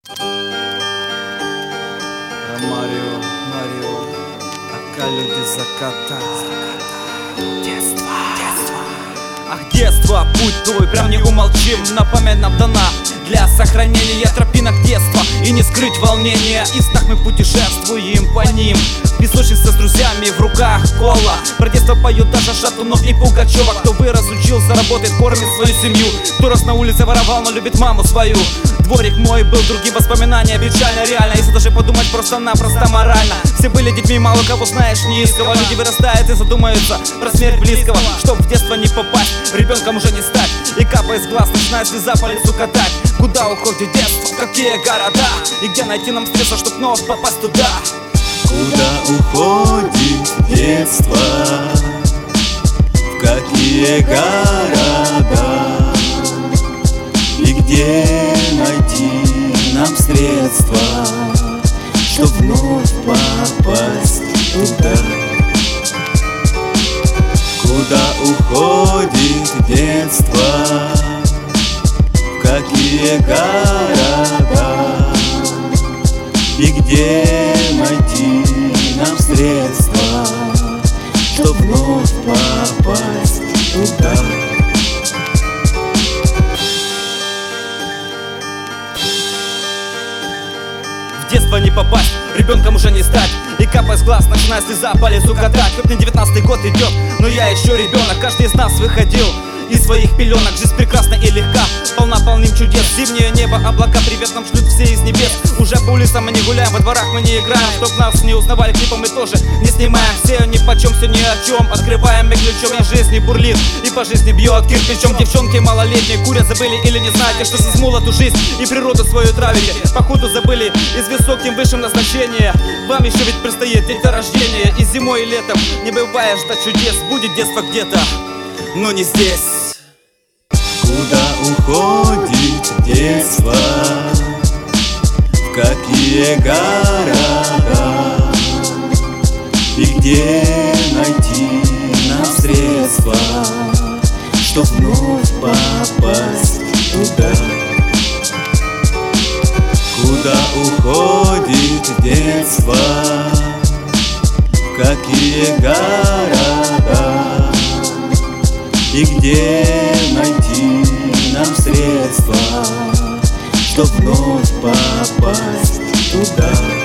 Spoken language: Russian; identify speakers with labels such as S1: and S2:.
S1: Марио, ака люди заката. Детство. Ах, детство, путь твой, прям не умолчим. На память нам дана для сохранения тропинок детства. И не скрыть волнения, и так мы путешествуем по ним. Песочница с друзьями, в руках кола. Про детство поют даже Шатунов и Пугачева. Кто вырос, учился, работает, кормит свою семью. Кто раз на улице воровал, но любит маму свою. Дворик мой был, другие воспоминания, печально, реально. Если даже подумать просто-напросто морально. Все были детьми, мало кого знаешь низкого. Люди вырастают и задумаются про смерть близкого. Чтоб в детство не попасть, ребенком уже не стать. И капая из глаз, начиная слеза по лицу катать. Куда уходит детство, в какие города? И где найти нам средства, чтоб снова попасть туда?
S2: Куда уходит детство? В какие города? И где найти нам средства, чтоб вновь попасть туда? Куда уходит детство? В какие города? И где найти нам средства, чтоб вновь попасть туда?
S1: В детство не попасть, ребенком уже не стать. И капая с глаз, начиная слеза по лицу катать. Хоть не 19-й год идет, но я еще ребенок. Каждый из нас выходил из своих пеленок. Жизнь прекрасна и легка, полна полным чудес. Зимнее небо, облака привет нам шлют все из небес. Уже по улицам мы не гуляем, во дворах мы не играем. Чтоб нас не узнавали клипом, мы тоже не снимаем. Все ни почем, все ни о чем. Открываем мы ключом, и жизни бурлит, и по жизни бьет кирпичом. Девчонки малолетние курят, забыли или не знаете, что с молоду жизнь и природу свою травите. Походу забыли из высоким высшим назначения. Вам еще ведь предстоит деторождение. И зимой, и летом не бывает ждать чудес. Будет детство где-то, но не здесь.
S2: Куда уходит детство? В какие города? И где найти нам средства, чтоб вновь попасть туда? Куда уходит детство? В какие города? И где найти нам средства, чтоб вновь попасть туда?